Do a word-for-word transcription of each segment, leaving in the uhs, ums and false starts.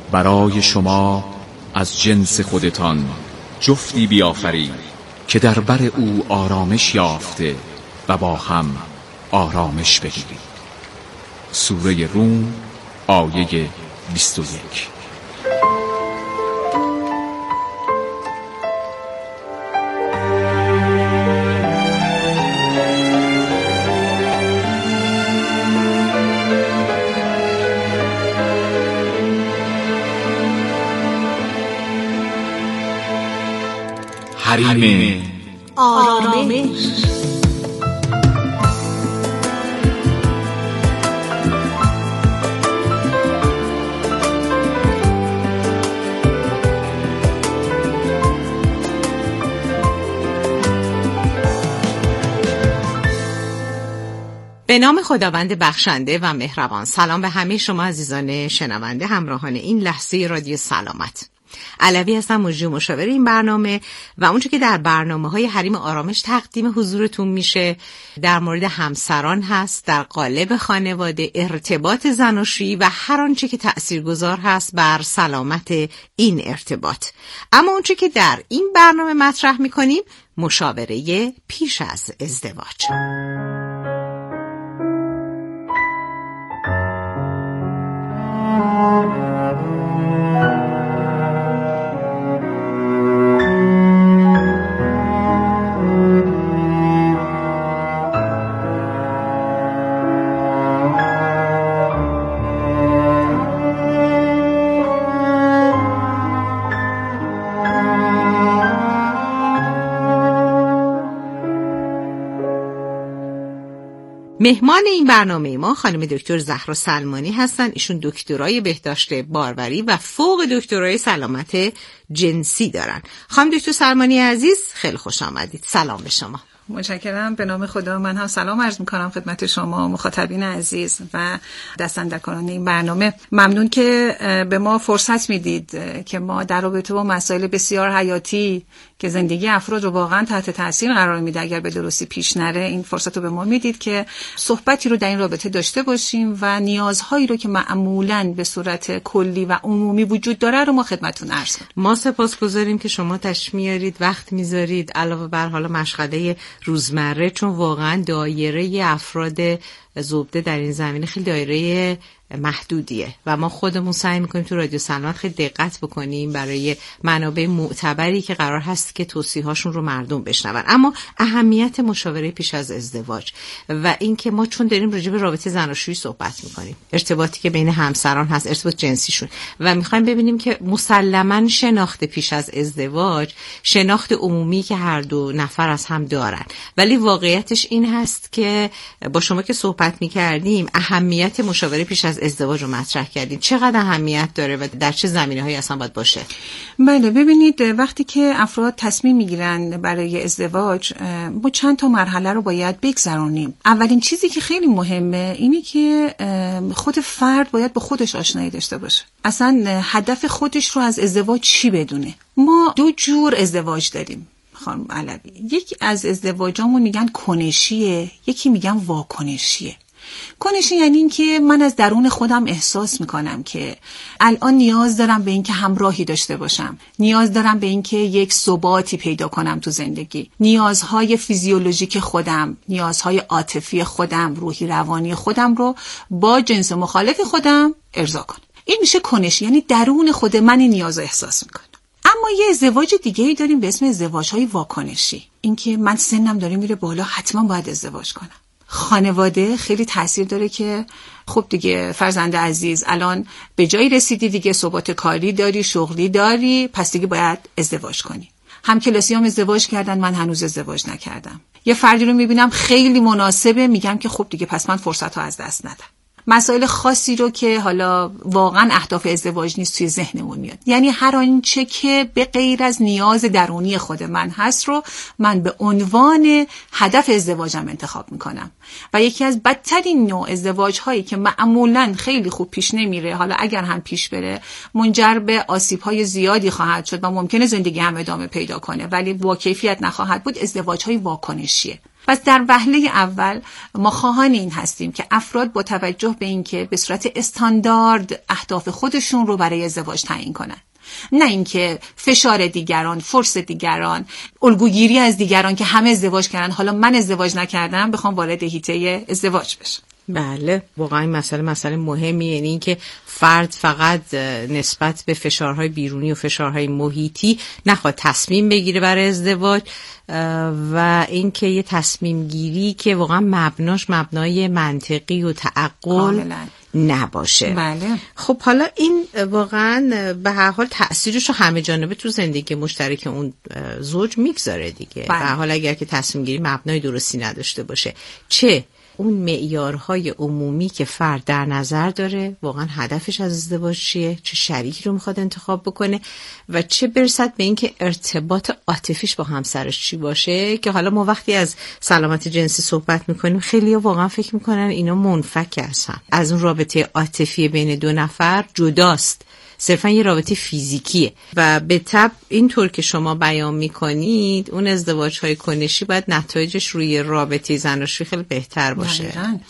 برای شما از جنس خودتان جفتی بیافرید که در بر او آرامش یافته و با هم آرامش بگیرید. سوره روم آیه بیست و یک. حریم آرامش. به نام خداوند بخشنده و مهربان. سلام به همه شما عزیزان شنونده، همراهان این لحظه رادیو سلامت. علوی هستم، مجری مشاور این برنامه و اونچه که در برنامه‌های حریم آرامش تقدیم حضورتون میشه در مورد همسران هست، در قالب خانواده، ارتباط زناشویی و هر آنچه که تأثیرگذار هست بر سلامت این ارتباط. اما اونچه که در این برنامه مطرح میکنیم مشاوره پیش از ازدواج. مهمان این برنامه ما خانم دکتر زهرا سلمانی هستن. ایشون دکترای بهداشت باروری و فوق دکترای سلامت جنسی دارن. خانم دکتر سلمانی عزیز، خیلی خوش آمدید. سلام به شما. متشکرم. به نام خدا من هم سلام عرض میکنم خدمت شما مخاطبین عزیز و دست‌اندرکاران این برنامه. ممنون که به ما فرصت میدید که ما در رابطه با مسائل بسیار حیاتی که زندگی افراد رو واقعا تحت تاثیر قرار میده اگر به درستی پیش نره، این فرصت رو به ما میدید که صحبتی رو در این رابطه داشته باشیم و نیازهایی رو که معمولاً به صورت کلی و عمومی وجود داره رو ما خدمتتون عرض کنیم. ما سپاسگزاریم که شما تشریف میارید، وقت میذارید علاوه بر حالا مشغله روزمره، چون واقعا دایره افراد زوبده در این زمینه خیلی دایره محدودیه و ما خودمون سعی میکنیم تو رادیو سلامت خیلی دقت بکنیم برای منابع معتبری که قرار هست که توصیه‌هاشون رو مردم بشنون. اما اهمیت مشاوره پیش از ازدواج و اینکه ما چون داریم راجع به رابطه زناشویی صحبت میکنیم، ارتباطی که بین همسران هست، ارتباط جنسیشون، و میخوایم ببینیم که مسلماً شناخت پیش از ازدواج شناخت عمومی که هر دو نفر از هم دارن، ولی واقعیتش این هست که با شما که صحبت میکردیم اهمیت مشاوره پیش از ازدواج رو مطرح کردیم. چقدر اهمیت داره و در چه زمینه‌هایی اصلا باید باشه؟ بله، ببینید وقتی که افراد تصمیم میگیرن برای ازدواج ما چند تا مرحله رو باید بگذرونیم. اولین چیزی که خیلی مهمه اینه که خود فرد باید با خودش آشنایی داشته باشه، اصلا هدف خودش رو از ازدواج چی بدونه. ما دو جور ازدواج داریم خانم علوی. یکی از ازدواجامون میگن کنشیه، یکی میگن واکنشیه. کنشی یعنی این که من از درون خودم احساس میکنم که الان نیاز دارم به این که همراهی داشته باشم، نیاز دارم به این که یک ثباتی پیدا کنم تو زندگی، نیازهای فیزیولوژیک خودم، نیازهای عاطفی خودم، روحی روانی خودم رو با جنس مخالف خودم ارضا کنم. این میشه کنشی، یعنی درون خود من این نیاز رو احساس میکنم. اما یه ازدواج دیگه‌ای داریم به اسم ازدواج‌های واکنشی. این که من سنم داره میره بالا، حتما باید ازدواج کنم. خانواده خیلی تاثیر داره که خب دیگه فرزند عزیز الان به جایی رسیدی، دیگه ثبات کاری داری، شغلی داری، پس دیگه باید ازدواج کنی. همکلاسیام ازدواج کردن، من هنوز ازدواج نکردم. یه فردی رو میبینم خیلی مناسبه، میگم که خب دیگه پس من فرصت ها از دست ندم. مسائل خاصی رو که حالا واقعا اهداف ازدواج نیست توی ذهنمون میاد. یعنی هر آنچه که به غیر از نیاز درونی خود من هست رو من به عنوان هدف ازدواجم انتخاب میکنم. و یکی از بدترین نوع ازدواج هایی که معمولاً خیلی خوب پیش نمیره، حالا اگر هم پیش بره منجر به آسیب های زیادی خواهد شد و ممکنه زندگی هم ادامه پیدا کنه ولی با کیفیت نخواهد بود، ازدواج های واکنشیه. پس در وهله اول ما خواهان این هستیم که افراد با توجه به اینکه به صورت استاندارد اهداف خودشون رو برای ازدواج تعیین کنن، نه اینکه فشار دیگران، فرص دیگران، الگوگیری از دیگران که همه ازدواج کردن حالا من ازدواج نکردم بخوام وارد حیطه ازدواج بشم. بله، واقعا این مسئله مسئله مهمی، یعنی اینکه فرد فقط نسبت به فشارهای بیرونی و فشارهای محیطی نخواد تصمیم بگیره برای ازدواج و اینکه یه تصمیم گیری که واقعا مبناش مبنای منطقی و تعقل نباشه. بله. خب حالا این واقعا به هر حال تأثیرش رو همه جانبه تو زندگی مشترک اون زوج میگذاره دیگه. بله. به هر حال اگر که تصمیم گیری مبنای درستی نداشته باشه، چه اون معیارهای عمومی که فرد در نظر داره، واقعا هدفش از ازدواج چیه، چه شریکی رو میخواد انتخاب بکنه و چه برسد به اینکه ارتباط عاطفیش با همسرش چی باشه، که حالا ما وقتی از سلامت جنسی صحبت میکنیم خیلی‌ها واقعا فکر میکنن اینا منفک از هم، از اون رابطه عاطفی بین دو نفر جداست، صرفا یه رابطه فیزیکیه و به طب اینطور که شما بیان میکنید اون ازدواج‌های کنشی باید نتایجش روی رابطه زناشویی خیلی بهتر باشه.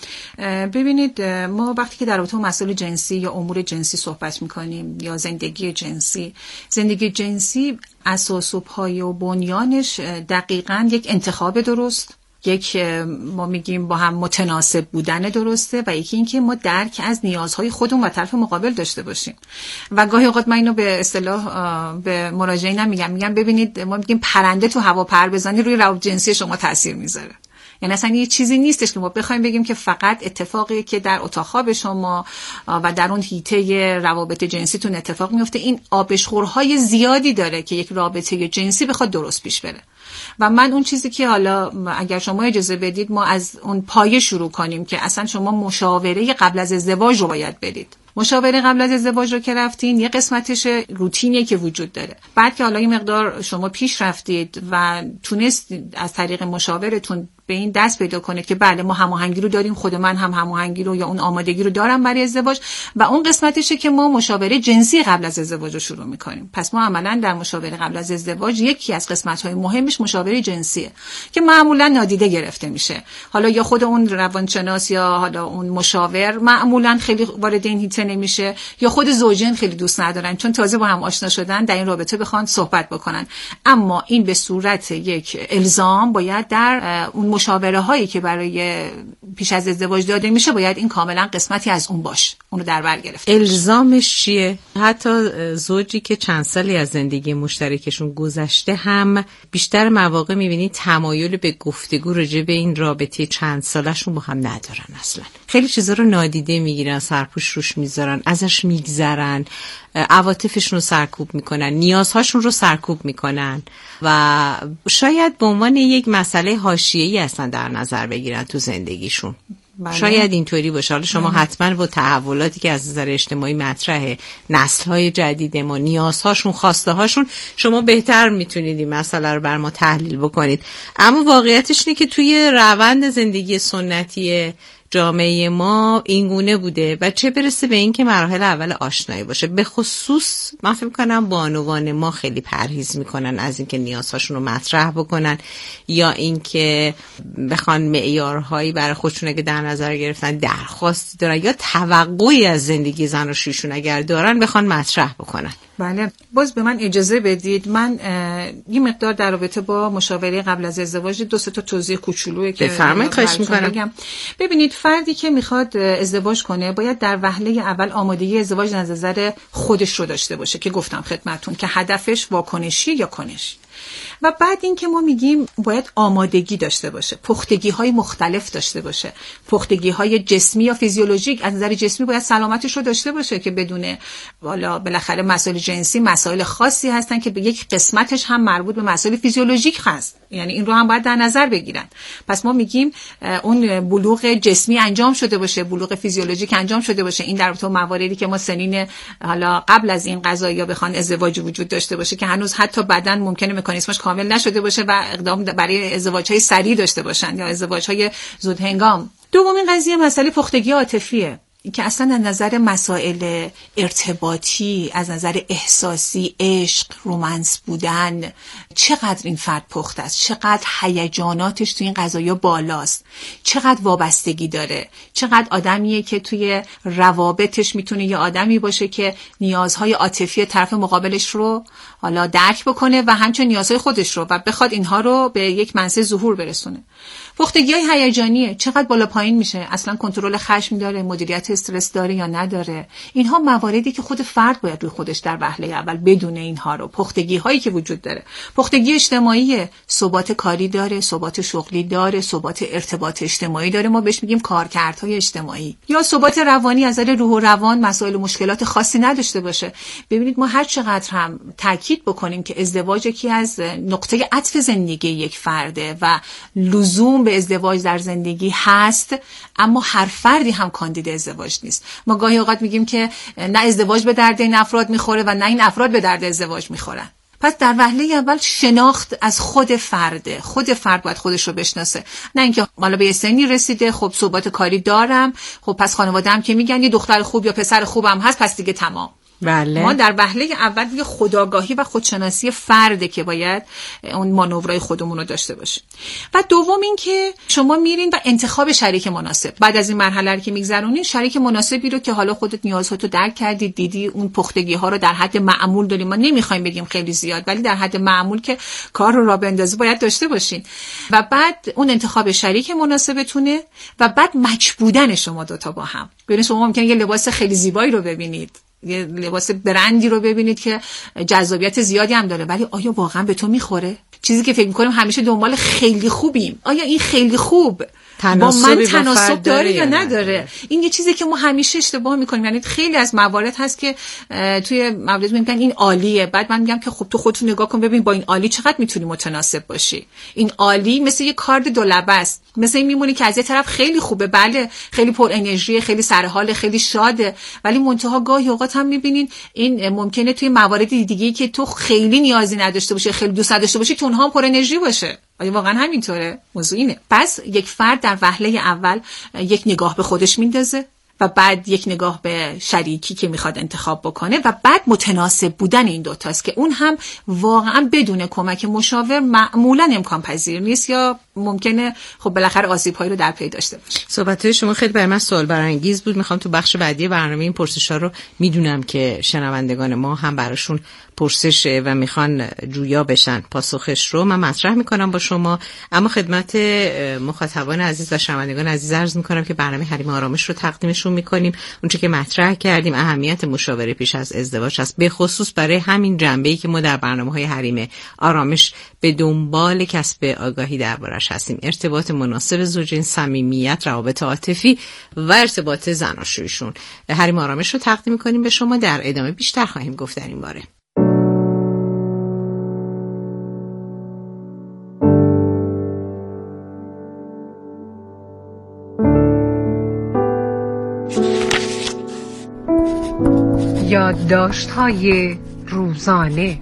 ببینید ما وقتی که در رابطه مسائل جنسی یا امور جنسی صحبت میکنیم یا زندگی جنسی، زندگی جنسی اساس و پایه و بنیانش دقیقاً یک انتخاب درست، یک ما میگیم با هم متناسب بودن درسته و یکی این که ما درک از نیازهای خودمون و طرف مقابل داشته باشیم. و گاهی اوقات من اینو به اصطلاح به مراجعین میگم میگم ببینید ما میگیم پرنده تو هوا پر بزنی روی روابط جنسی شما تاثیر میذاره. یعنی اصلا یه چیزی نیستش که ما بخوایم بگیم که فقط اتفاقی که در اتاق خواب شما و در اون حیطه روابط جنسیتون اتفاق میفته، این آبشخورهای زیادی داره که یک رابطه جنسی بخواد درست پیش بره. و من اون چیزی که حالا اگر شما اجازه بدید ما از اون پایه شروع کنیم که اصلا شما مشاوره قبل از ازدواج رو باید برید. مشاوره قبل از ازدواج رو که رفتین یه قسمتش روتینیه که وجود داره. بعد که حالا این مقدار شما پیش رفتید و تونستید از طریق مشاورتون به این دست پیدا کنید که بله ما هماهنگی رو داریم، خود من هم هماهنگی رو یا اون آمادگی رو دارم برای ازدواج، و اون قسمتشه که ما مشاوره جنسی قبل از ازدواج رو شروع می‌کنیم. پس ما عملاً در مشاوره قبل از ازدواج یکی از قسمت‌های مهمش مشاوره جنسیه که معمولاً نادیده گرفته میشه. حالا یا خود اون روانشناس یا حالا اون مشاور معمولاً خیلی وارد این حیطه نمیشه، یا خود زوجین خیلی دوست ندارن چون تازه با هم آشنا شدن در این رابطه بخوان صحبت بکنن. اما این به صورت یک الزام باید در اون مشاوره هایی که برای پیش از ازدواج داده میشه باید این کاملا قسمتی از اون باشه، اونو در بر گرفته. الزامش چیه؟ حتی زوجی که چند سالی از زندگی مشترکشون گذشته هم بیشتر مواقع میبینید تمایل به گفتگو راجع به این رابطه چند سالشون با هم ندارن. اصلا خیلی چیزا رو نادیده میگیرن، سرپوش روش میذارن، ازش میگذرن، عواطفشون رو سرکوب میکنن، نیازهاشون رو سرکوب میکنن و شاید به عنوان یک مسئله حاشیه‌ای اصلا در نظر بگیرن تو زندگیشون. بله. شاید اینطوری باشه. حالا شما بله. حتما با تحولاتی که از نظر اجتماعی مطرحه، نسل‌های جدید ما، نیازهاشون، خواسته‌هاشون، شما بهتر میتونید این مسئله رو بر ما تحلیل بکنید. اما واقعیتش اینه که توی روند زندگی سنتی جامعه ما اینگونه بوده و چه برسه به این که مراحل اول آشنایی باشه. به خصوص من فکر می‌کنم بانوان ما خیلی پرهیز میکنن از اینکه نیازهاشون رو مطرح بکنن یا اینکه بخوان معیارهایی برای خودشون اگه در نظر گرفتن درخواستی دارن یا توقعی از زندگی زناشوییشون اگر دارن بخوان مطرح بکنن. بله، باز به من اجازه بدید من یه مقدار در رابطه با مشاوره قبل از ازدواج دو سه تا توضیح کوچولویی که بفرمایید خواهش می‌کنم. ببینید فردی که میخواد ازدواج کنه باید در وهله اول آمادگی ازدواج از نظر خودش رو داشته باشه که گفتم خدمتتون که هدفش واکنشی یا کنشی. و بعد این که ما میگیم باید آمادگی داشته باشه، پختگی های مختلف داشته باشه، پختگی های جسمی یا فیزیولوژیک. از نظر جسمی باید سلامتش رو داشته باشه که بدونه والا بالاخره مسائل جنسی مسائل خاصی هستن که به یک قسمتش هم مربوط به مسائل فیزیولوژیک هست، یعنی این رو هم باید در نظر بگیرن. پس ما میگیم اون بلوغ جسمی انجام شده باشه، بلوغ فیزیولوژیک انجام شده باشه. این در تو مواردی که ما سنین حالا قبل از این قضایا بخوان ازدواج وجود داشته باشه که هنوز حتی بدن ممکنه مکانیزمش کامل نشده باشه و اقدام برای ازدواج‌های سریع داشته باشن یا ازدواج‌های زود هنگام. دومین قضیه مسئله پختگی عاطفیه. که اصلا از نظر مسائل ارتباطی، از نظر احساسی، عشق، رومانس بودن، چقدر این فرد پخته است، چقدر هیجاناتش توی این قضایا بالاست، چقدر وابستگی داره، چقدر آدمیه که توی روابطش میتونه یه آدمی باشه که نیازهای عاطفی طرف مقابلش رو حالا درک بکنه و همچنین نیازهای خودش رو و بخواد اینها رو به یک منصه ظهور برسونه. پختگی‌های هیجانیه، چقدر بالا پایین میشه، اصلا کنترل خشم داره، مدیریت استرس داره یا نداره. اینها مواردی که خود فرد باید روی خودش در وهله اول بدونه اینها رو. پختگی‌هایی که وجود داره، پختگی اجتماعی، ثبات کاری داره، ثبات شغلی داره، ثبات ارتباط اجتماعی داره، ما بهش میگیم کارکردهای اجتماعی. یا ثبات روانی، از نظر روح و روان مسائل و مشکلات خاصی نداشته باشه. ببینید ما هر چقدر هم تاکید بکنیم که ازدواج یکی از نقطه عطف زندگی یک فرده و لزوم به ازدواج در زندگی هست، اما هر فردی هم کاندید ازدواج نیست. ما گاهی اوقات میگیم که نه ازدواج به درد این افراد میخوره و نه این افراد به درد ازدواج میخورن. پس در وهله اول شناخت از خود فرده، خود فرد باید خودش رو بشناسه، نه اینکه حالا به سنی رسیده خب ثبات کاری دارم، خب پس خانواده‌ام که میگن یه دختر خوب یا پسر خوبم هست پس دیگه تمام. بله. ما در وهله اول دیگه خودآگاهی و خودشناسی فرده که باید اون مانورای خودمون رو داشته باشیم. و دوم این که شما میرین و انتخاب شریک مناسب، بعد از این مرحله رو که میگذرونین شریک مناسبی رو که حالا خودت نیازهاتو درک کردی، دیدی اون پختگی ها رو در حد معمول داریم، ما نمیخوایم بگیم خیلی زیاد ولی در حد معمول که کار رو راه بندازی باید داشته باشین. و بعد اون انتخاب شریک مناسبتونه و بعد مچ بودن شما دوتا با هم. ببینید شما ممکنه یه لباس خیلی زیبایی رو ببینید، یه لباس برندی رو ببینید که جذابیت زیادی هم داره، ولی آیا واقعا به تو میخوره؟ چیزی که فکر میکنیم همیشه دنبال خیلی خوبیم، آیا این خیلی خوب با من تناسب داره یا نداره؟ این یه چیزی که ما همیشه اشتباه میکنیم. یعنی خیلی از موارد هست که توی موارد میگن این عالیه، بعد من میگم که خب تو خودت نگاه کن ببین با این عالی چقدر میتونی متناسب باشی. این عالی مثل یه کارد دولبه است، مثل این میمونی که از یه طرف خیلی خوبه، بله خیلی پر انرژی، خیلی سرحال، خیلی شاده، ولی منتها گاهی اوقات هم میبینین این ممکنه توی موارد دیگه‌ای که تو خیلی نیازی نداشته باشی، خیلی دوست داشته باشی، تو اونها پر انرژی باشه. آیا واقعا همینطوره؟ موضوع اینه. پس یک فرد در وهله اول یک نگاه به خودش میندازه و بعد یک نگاه به شریکی که میخواد انتخاب بکنه و بعد متناسب بودن این دوتاست که اون هم واقعا بدون کمک مشاور معمولا امکان پذیر نیست یا ممکنه خب بالاخره آسیب‌هایی رو در پی داشته باشه. صحبت‌های شما خیلی برای من سوال برانگیز بود. میخوام تو بخش بعدی برنامه این پرسش‌ها رو میدونم که شنوندگان ما هم براشون پرسشه و میخوان جویا بشن پاسخش رو من مطرح میکنم با شما، اما خدمت مخاطبان عزیز و شنوندگان عزیز عرض میکنم که برنامه حریم آرامش رو تقدیمشون میکنیم. اونچه که مطرح کردیم اهمیت مشاوره پیش از ازدواج است، به خصوص برای همین جنبه‌ای که ما در برنامه‌های حریم آرامش به دنبال کسب آگاهی دربارش هستیم: ارتباط مناسب زوجین، صمیمیت، روابط عاطفی و ارتباط زناشوییشون. حریم آرامش رو تقدیم میکنیم به شما. در ادامه بیشتر خواهیم گفت در این باره. یادداشت‌های روزانه.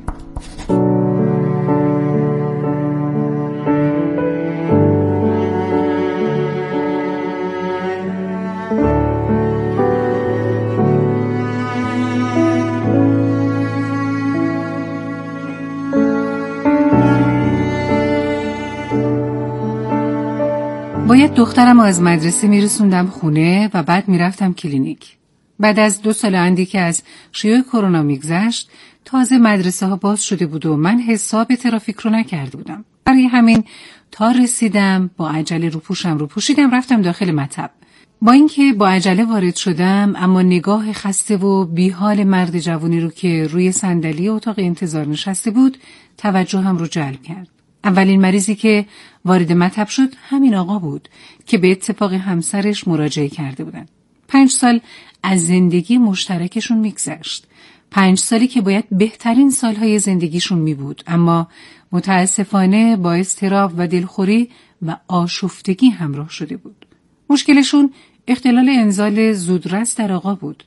باید دخترم از مدرسه میرسوندم خونه و بعد میرفتم کلینیک. بعد از دو سال اندی که از شیوع کرونا میگذشت، تازه مدرسه ها باز شده بود و من حساب ترافیک رو نکرده بودم. برای همین تا رسیدم با عجله روپوشم رو پوشیدم رفتم داخل مطب. با اینکه با عجله وارد شدم، اما نگاه خسته و بیحال مرد جوانی رو که روی صندلی اتاق انتظار نشسته بود توجهم رو جلب کرد. اولین مریضی که وارد مطب شد همین آقا بود که به اتفاق همسرش مراجعه کرده بودن. پنج سال از زندگی مشترکشون میگذشت. پنج سالی که باید بهترین سالهای زندگیشون می بود، اما متاسفانه با اضطراب و دلخوری و آشفتگی همراه شده بود. مشکلشون اختلال انزال زودرس در آقا بود.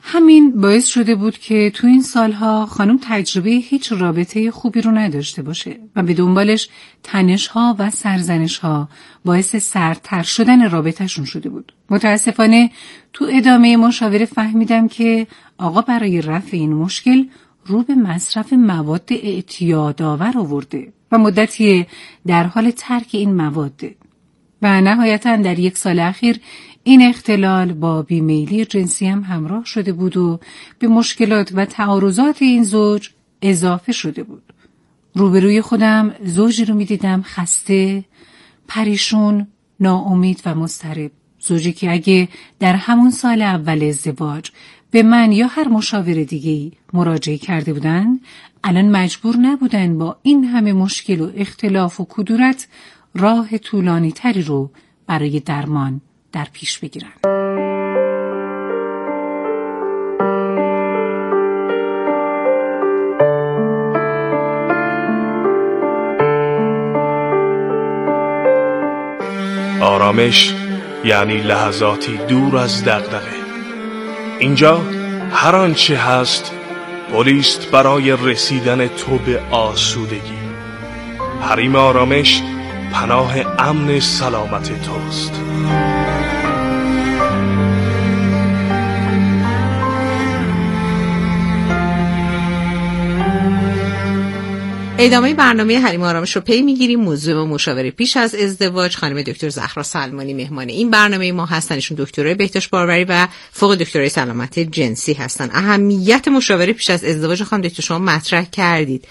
همین باعث شده بود که تو این سالها خانم تجربه هیچ رابطه خوبی رو نداشته باشه و به دنبالش تنش‌ها و سرزنش‌ها باعث سردتر شدن رابطه‌شون شده بود. متاسفانه تو ادامه مشاوره فهمیدم که آقا برای رفع این مشکل رو به مصرف مواد اعتیادآور آورده و مدتی در حال ترک این مواده و نهایتاً در یک سال اخیر این اختلال با بیمیلی جنسی هم همراه شده بود و به مشکلات و تعارضات این زوج اضافه شده بود. روبروی خودم زوجی رو می دیدم خسته، پریشون، ناامید و مضطرب. زوجی که اگه در همون سال اول ازدواج به من یا هر مشاور دیگه‌ای مراجعه کرده بودن، الان مجبور نبودن با این همه مشکل و اختلاف و کدورت راه طولانی تری رو برای درمان در پیش بگیرن. آرامش یعنی لحظاتی دور از دغدغه. اینجا هر آنچه هست پلیست برای رسیدن تو به آسودگی. حریم آرامش پناه امن سلامت توست. ادامه برنامه حریم آرامش رو پی میگیریم. موضوع و مشاوره پیش از ازدواج. خانم دکتر زهرا سلمانی مهمان این برنامه ما هستن. ایشون دکترای بهداشت باروری و فوق دکترای سلامت جنسی هستن. اهمیت مشاوره پیش از ازدواج خانم دکتر شما مطرح کردید.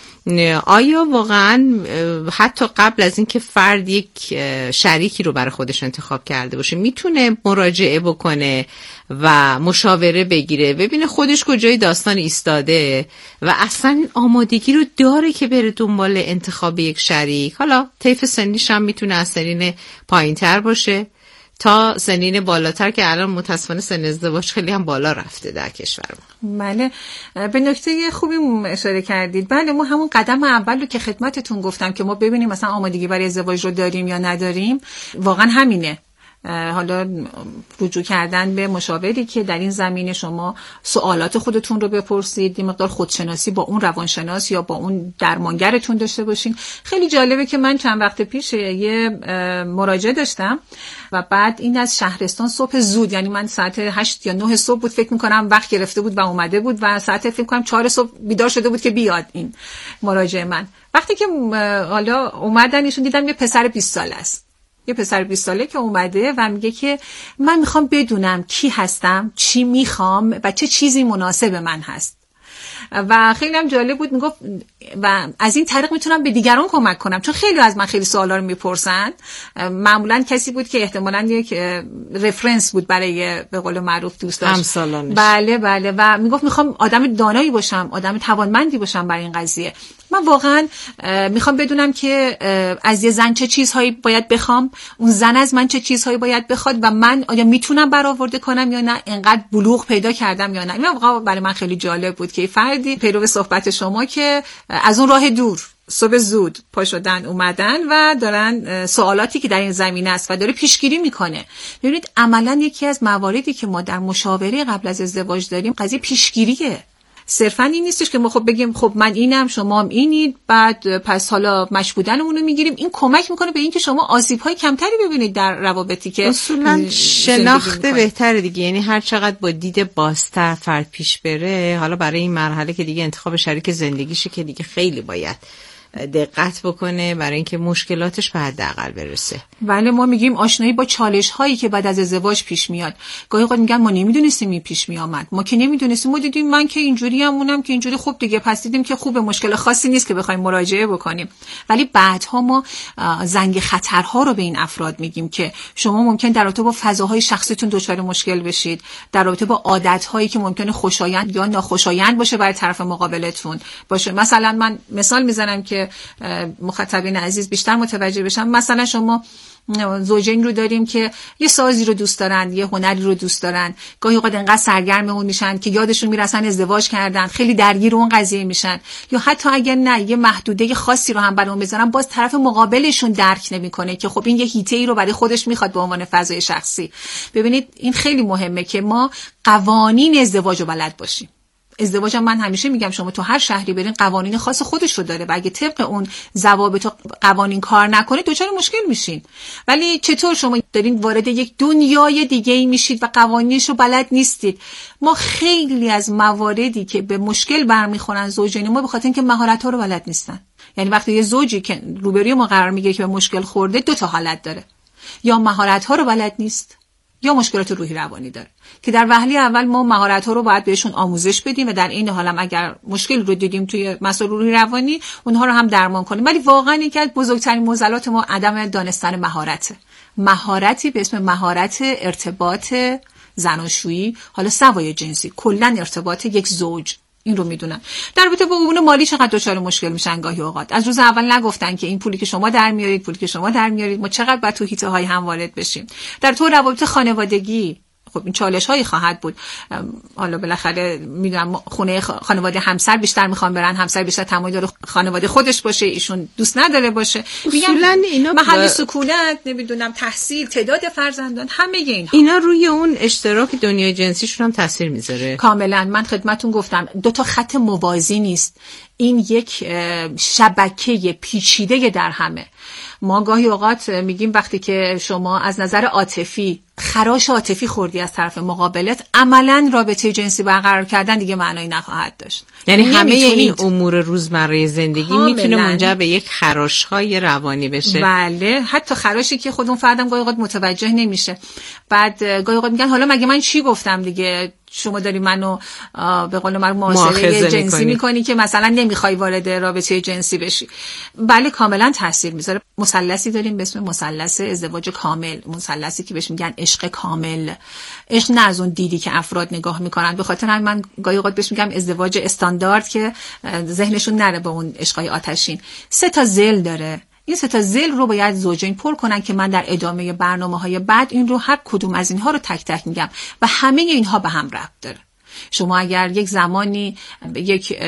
آیا واقعا حتی قبل از اینکه فرد یک شریکی رو برای خودش انتخاب کرده باشه میتونه مراجعه بکنه و مشاوره بگیره، ببینه خودش کجای داستان ایستاده و اصلا این آمادگی رو داره که بره دنبال انتخاب یک شریک؟ حالا طیف سنیش هم میتونه از سنین پایین تر باشه تا سنین بالاتر که الان متاسفانه سن ازدواج خیلی هم بالا رفته در کشور ما. بله، به نکته خوبی اشاره کردید. بله، ما همون قدم اول رو که خدمتتون گفتم که ما ببینیم مثلا آمادگی برای ازدواج رو داریم یا نداریم، واقعا همینه. حالا رجوع کردن به مشاوری که در این زمینه شما سوالات خودتون رو بپرسید، یه مقدار خودشناسی با اون روانشناس یا با اون درمانگرتون داشته باشین. خیلی جالبه که من چند وقت پیش یه مراجعه داشتم و بعد این از شهرستان صبح زود، یعنی من ساعت هشت یا نه صبح بود فکر میکنم وقت گرفته بود و اومده بود و ساعت فکر میکنم چهار صبح بیدار شده بود که بیاد این مراجعه من. وقتی که حالا اومدن ایشون دیدم یه پسر بیست ساله است. یه پسر بیست ساله که اومده و میگه که من میخوام بدونم کی هستم، چی میخوام و چه چیزی مناسب من هست. و خیلی هم جالب بود، میگفت و از این طریق میتونم به دیگران کمک کنم، چون خیلی از من خیلی سوالا رو میپرسن. معمولا کسی بود که احتمالاً یک رفرنس بود برای به قول معروف دوست داشت همسالانش. بله بله و میگفت میخوام آدم دانایی باشم، آدم توانمندی باشم برای این قضیه. من واقعا میخوام بدونم که از یه زن چه چیزهایی باید بخوام، اون زن از من چه چیزهایی باید بخواد و من آیا میتونم برآورده کنم یا نه، اینقدر بلوغ پیدا کردم یا نه. این واقعا برای من خیلی جالب بود که فردی پیرو صحبت شما که از اون راه دور صبح زود پا شدن اومدن و دارن سوالاتی که در این زمینه است و داره پیشگیری میکنه. ببینید عملا یکی از مواردی که ما در مشاوره قبل از ازدواج داریم قضیه پیشگیریه. صرفا این نیستش که ما خب بگیم خب من اینم شما هم اینید بعد پس حالا مش بودنمون رو میگیریم. این کمک میکنه به اینکه شما آسیب‌های کمتری ببینید در روابطی که اصولا شناخت بهتره دیگه. یعنی هر چقدر با دید بازتر فرد پیش بره، حالا برای این مرحله که دیگه انتخاب شریک زندگیشه که دیگه خیلی باید دقت بکنه برای اینکه مشکلاتش به حداقل برسه. ولی ما میگیم آشنایی با چالش هایی که بعد از ازدواج پیش میاد. گاهی اوقات میگن ما نمیدونستیم این پیش میامد، ما که نمیدونستیم، ما دیدیم من که اینجوری ام اونم که اینجوری، خوب دیگه پس دیدیم که خوب، مشکل خاصی نیست که بخوایم مراجعه بکنیم. ولی بعدها ما زنگ خطرها رو به این افراد میگیم که شما ممکن در رابطه با فضاهای شخصیتون دچار مشکل بشید، در رابطه با عادت‌هایی که ممکنه خوشایند یا ناخوشایند باشه برای طرف مقابلتون باشه. مثلا من مثال میزنم که مخاطبین عزیز بیشتر متوجه بشن. مثلا شما زوجین رو داریم که یه سازی رو دوست دارن، یه هنری رو دوست دارن، گاهی اوقات انقدر سرگرم اون میشن که یادشون میرسن ازدواج کردن، خیلی درگیر اون قضیه میشن، یا حتی اگر نه یه محدوده خاصی رو هم برام بذارن، باز طرف مقابلشون درک نمیکنه که خب این یه هیته‌ای رو برای خودش میخواد به عنوان فضای شخصی. ببینید این خیلی مهمه که ما قوانین ازدواج رو بلد باشیم. ازدواج هم من همیشه میگم شما تو هر شهری برین قوانین خاص خودش رو داره و اگه طبق اون ضوابط و قوانین کار نکنید دچار مشکل میشین. ولی چطور شما دارین وارد یک دنیای دیگه ای میشید و قوانینش رو بلد نیستید؟ ما خیلی از مواردی که به مشکل برمیخورن زوجین ما به خاطر اینکه مهارت ها رو بلد نیستن. یعنی وقتی یه زوجی که روبروی ما قرار میگیره که به مشکل خورده، دو تا حالت داره: یا مهارت ها رو بلد نیست یا مشکلات روحی روانی داره، که در وهله اول ما مهارت ها رو باید بهشون آموزش بدیم و در این حال هم اگر مشکل رو دیدیم توی مسائل روحی روانی اونها رو هم درمان کنیم. ولی واقعا یکی از بزرگترین معضلات ما عدم دانستن مهارته. مهارتی به اسم مهارت ارتباط زناشویی، حالا سوای جنسی، کلا ارتباط یک زوج، این رو میدونن. در رابطه با امور مالی چقدر دچار مشکل میشن گاهی اوقات. از روز اول نگفتن که این پولی که شما در میارید، پولی که شما در میارید، ما چقدر باید تو هیته های هم وارد بشیم. در تو روابط خانوادگی خب این چالش هایی خواهد بود. حالا بالاخره میدونم خونه خانواده همسر بیشتر میخوان برن، همسر بیشتر تمایل داره خانواده خودش باشه، ایشون دوست نداره باشه. اصولا اینا محل ب... سکونت، نمیدونم تحصیل، تعداد فرزندان، همه اینا اینا روی اون اشتراک دنیای جنسیشون هم تاثیر میذاره. کاملا. من خدمتتون گفتم دو تا خط موازی نیست، این یک شبکه پیچیده در همه. ما گاهی اوقات میگیم وقتی که شما از نظر عاطفی خراش عاطفی خوردی از طرف مقابلت، عملاً رابطه جنسی برقرار کردن دیگه معنی نخواهد داشت. یعنی همه این امور روزمره زندگی میتونه منجر به یک خراش‌های روانی بشه. بله، حتی خراشی که خود اون فردم گاهی اوقات متوجه نمیشه. بعد گاهی اوقات میگن حالا مگه من چی گفتم دیگه، شما داری منو به قول من معاشره جنسی میکنی. میکنی که مثلا نمیخوای وارد رابطه جنسی بشی. بله کاملا تاثیر میذاره. مثلثی داریم به اسم مثلث ازدواج کامل، مثلثی که بهش میگن عشق کامل. عشق نه از اون دیدی که افراد نگاه میکنن، به خاطر همین من گاهی اوقات بهش میگم ازدواج استاندارد که ذهنشون نره با اون عشقای آتشین. سه تا ذیل داره. این سه تا ذیل رو باید زوجین پر کنن که من در ادامه برنامه‌های بعد این رو هر کدوم از اینها رو تک تک میگم و همه اینها به هم ربط داره. شما اگر یک زمانی یک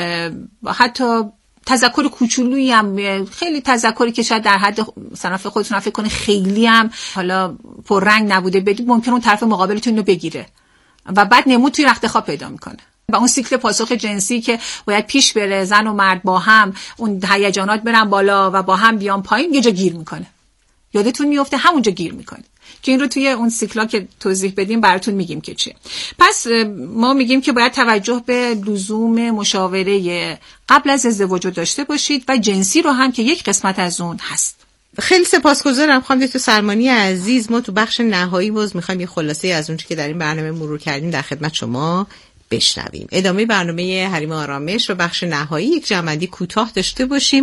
حتی تذکر کوچولویی هم، خیلی تذکری که شاید در حد مثلا خودتون فکر کنه خیلی هم حالا پررنگ نبوده بدید، ممکن اون طرف مقابلتون رو بگیره و بعد نمود توی رخت خواب پیدا میکنه. و اون سیکل پاسخ جنسی که باید پیش بره، زن و مرد با هم اون هیجانات برن بالا و با هم بیان پایین، یه جا گیر میکنه. یادتون میفته همونجا گیر میکنه که این رو توی اون سیکلا که توضیح بدیم براتون میگیم که چیه. پس ما میگیم که باید توجه به لزوم مشاوره قبل از ازدواج رو داشته باشید و جنسی رو هم که یک قسمت از اون هست. خیلی سپاسگزارم خانم دکتر سلمانی عزیز. ما تو بخش نهایی باز میخوایم یه خلاصه از اون چیزی که در این برنامه مرور کردیم در خدمت شما بشنویم. ادامه برنامه حریم آرامش و بخش نهایی یک جمع‌بندی کوتاه داشته باشیم.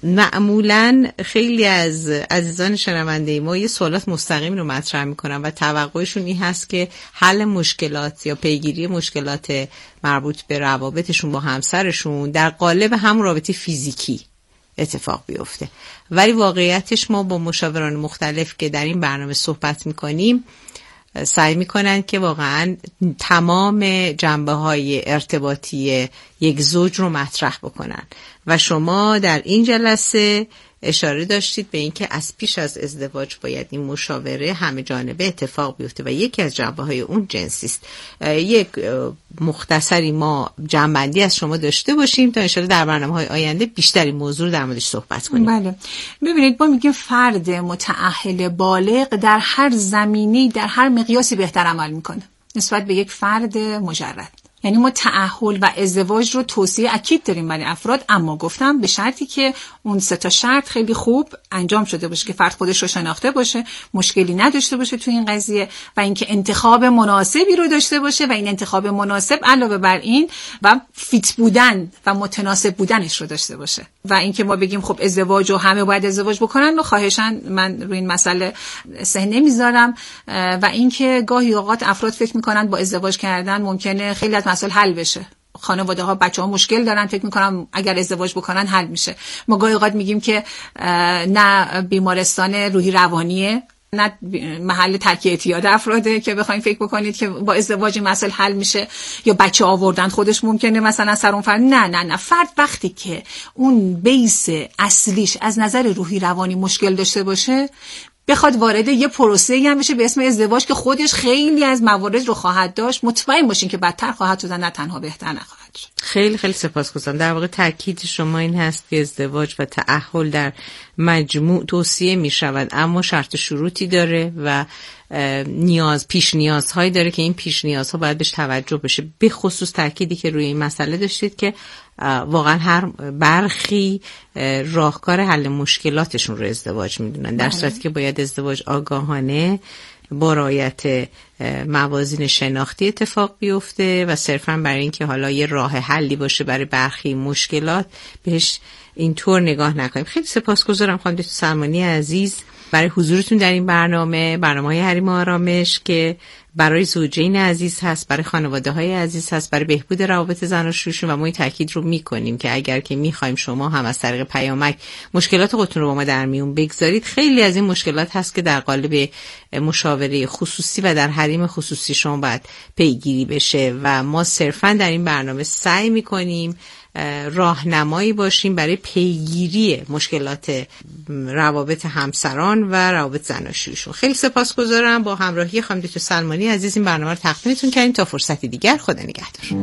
معمولاً خیلی از عزیزان شنونده ما یه سوالات مستقیم رو مطرح میکنن و توقعشون این هست که حل مشکلات یا پیگیری مشکلات مربوط به روابطشون با همسرشون در قالب هم رابطه فیزیکی اتفاق بیفته. ولی واقعیتش ما با مشاوران مختلف که در این برنامه صحبت میکنیم سعی میکنن که واقعا تمام جنبه‌های ارتباطی یک زوج رو مطرح بکنن و شما در این جلسه اشاره داشتید به اینکه از پیش از ازدواج باید این مشاوره همه جانبه اتفاق بیفته و یکی از جنبه‌های اون جنسی است. یک مختصری ما جنبندی از شما داشته باشیم تا ان شاءالله در برنامه‌های آینده بیشتری موضوع در موردش صحبت کنیم. بله. ببینید ما میگیم فرد متأهل بالغ در هر زمینه‌ای در هر مقیاسی بهتر عمل میکنه نسبت به یک فرد مجرد. یعنی ما تأهل و ازدواج رو توصیه اکید داریم برای افراد، اما گفتم به شرطی که اون سه تا شرط خیلی خوب انجام شده باشه، که فرد خودش رو شناخته باشه، مشکلی نداشته باشه تو این قضیه و اینکه انتخاب مناسبی رو داشته باشه و این انتخاب مناسب علاوه بر این و فیت بودن و متناسب بودنش رو داشته باشه. و اینکه ما بگیم خب ازدواج و همه باید ازدواج بکنن، و خواهشاً من روی این مسئله سه نمیذارم. و اینکه گاهی اوقات افراد فکر میکنن با ازدواج کردن ممکنه خیلی از مسائل حل بشه. خانواده ها بچه ها مشکل دارن، فکر میکنم اگر ازدواج بکنن حل میشه. ما گاهی اوقات میگیم که نه بیمارستان روحی روانیه نه محل ترک اعتیاد افراده که بخواید فکر بکنید که با ازدواج مسئله حل میشه، یا بچه آوردن خودش ممکنه مثلا سر اون فرد. نه نه نه فرد وقتی که اون بیس اصلیش از نظر روحی روانی مشکل داشته باشه، بخواد وارد یه پروسه‌ای هم بشه به اسم ازدواج که خودش خیلی از موارد رو خواهد داشت، مطمئن باشین که بدتر خواهد شد، نه تنها بهتر نخواهد شد. خیلی خیلی سپاسگزارم. در واقع تاکید شما این هست که ازدواج و تأهل در مجموع توصیه می شود، اما شرط شروطی داره و نیاز پیش نیازهایی داره که این پیش نیازها باید بهش توجه بشه. به خصوص تأکیدی که روی این مسئله داشتید که واقعا هر برخی راهکار حل مشکلاتشون رو ازدواج میدونن، در صورتی که باید ازدواج آگاهانه با رعایت موازین شناختی اتفاق بیفته و صرفا برای اینکه حالا یه راه حلی باشه برای برخی مشکلات بهش اینطور نگاه نکنیم. خیلی سپاسگزارم خانم دکتر سلمانی عزیز برای حضورتون در این برنامه، برنامه‌های حریم آرامش که برای زوجین عزیز هست، برای خانواده های عزیز هست، برای بهبود روابط زناشوییشون. و ما این تاکید رو میکنیم که اگر که میخوایم شما هم از طریق پیامک مشکلات خودتون رو با ما در میون بگذارید، خیلی از این مشکلات هست که در قالب مشاوره خصوصی و در حریم خصوصی شما باید پیگیری بشه و ما صرفا در این برنامه سعی میکنیم راهنمایی باشیم برای پیگیری مشکلات روابط همسران و روابط زناشوییشون. خیلی سپاسگزارم. با همراهی خانم دکتر سلمانی عزیز این برنامه رو تقدیمتون کردیم. تا فرصتی دیگر، خدا نگهدار.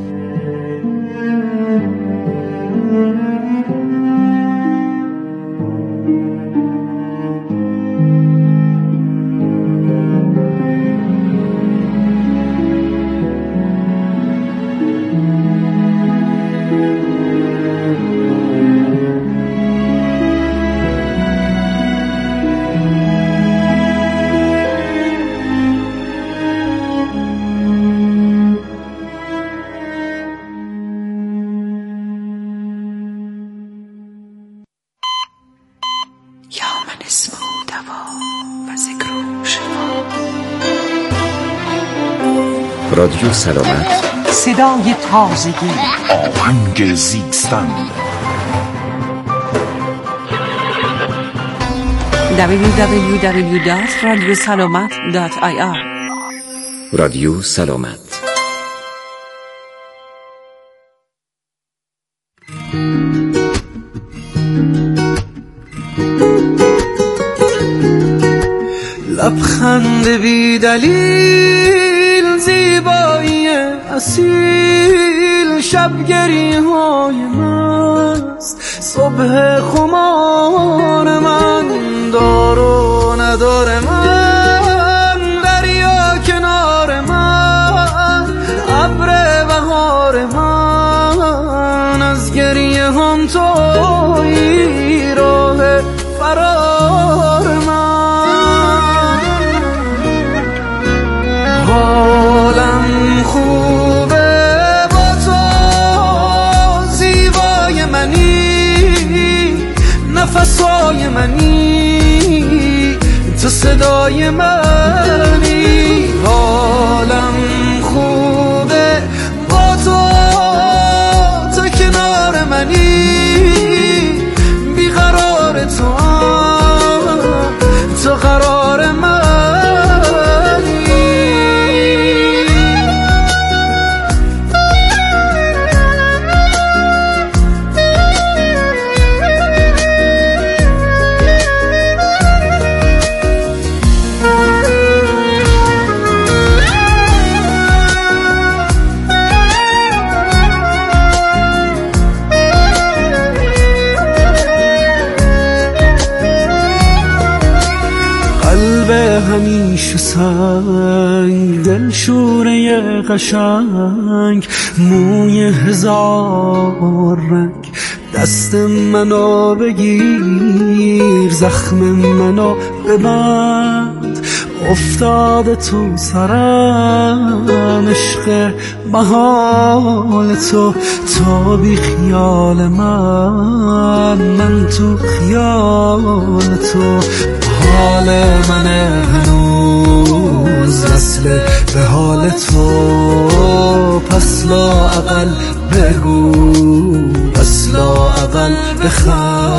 رادیو سلامت، صدای تازگی، آهنگ زیستن. دبلیو دبلیو دبلیو دات رادیو سلامت دات آی آر. رادیو سلامت. لبخند بی دلیل، زیبایی اصیل، شبگری های مست، صبح خمار من، دار و ندار من، دریا کنار من، ابر بهار من، از گریه هم تویی، راه فرار من. حالم خوبه با تو، زیبای منی، نفسای منی، تو صدای منی. حالم خوبه با تو، تو کنار منی، بیقرار تو، تو قرار منی. همیشه سنگ، دل شوره قشنگ، موی هزار رنگ، دست منو بگیر، زخم منو ببند، افتاده تو سرم عشق محال تو، تو بی خیال من، من تو خیال تو. حال من هنوز وصل به حال تو، پس لا اقل بگو، پس لا اقل بخند،